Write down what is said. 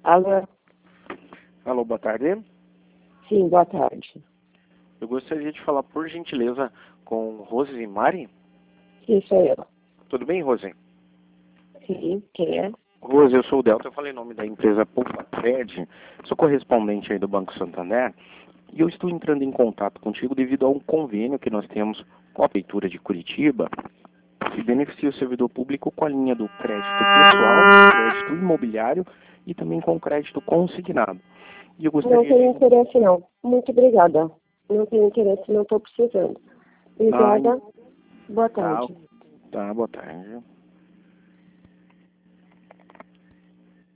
Alô? Alô, boa tarde. Sim, boa tarde. Eu gostaria de falar, por gentileza, com Rosemary. Sim, sou eu. Tudo bem, Rose? Sim, quem é? Rose, eu sou o Delta. Eu falei em nome da empresa Poupa-Cred. Sou correspondente aí do Banco Santander. E eu estou entrando em contato contigo devido a um convênio que nós temos com a Prefeitura de Curitiba, que beneficia o servidor público com a linha do crédito pessoal, crédito imobiliário e também com crédito consignado. E eu Não gostaria tenho de... interesse, não. Muito obrigada. Não tenho interesse, não estou precisando. Obrigada. Boa Tá, tarde. tá, boa tarde.